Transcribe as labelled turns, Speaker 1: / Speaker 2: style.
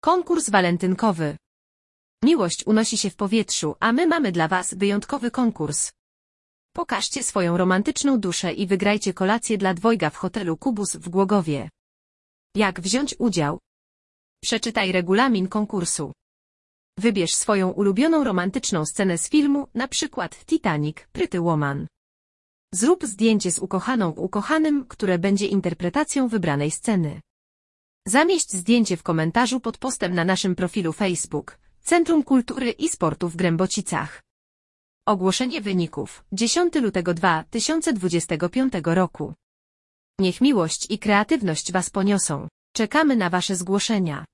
Speaker 1: Konkurs walentynkowy. Miłość unosi się w powietrzu, a my mamy dla Was wyjątkowy konkurs. Pokażcie swoją romantyczną duszę i wygrajcie kolację dla dwojga w hotelu Kubus w Głogowie. Jak wziąć udział? Przeczytaj regulamin konkursu. Wybierz swoją ulubioną romantyczną scenę z filmu, na przykład Titanic, Pretty Woman. Zrób zdjęcie z ukochanym, które będzie interpretacją wybranej sceny. Zamieść zdjęcie w komentarzu pod postem na naszym profilu Facebook, Centrum Kultury i Sportu w Grębocicach. Ogłoszenie wyników, 10 lutego 2025 roku. Niech miłość i kreatywność Was poniosą. Czekamy na Wasze zgłoszenia.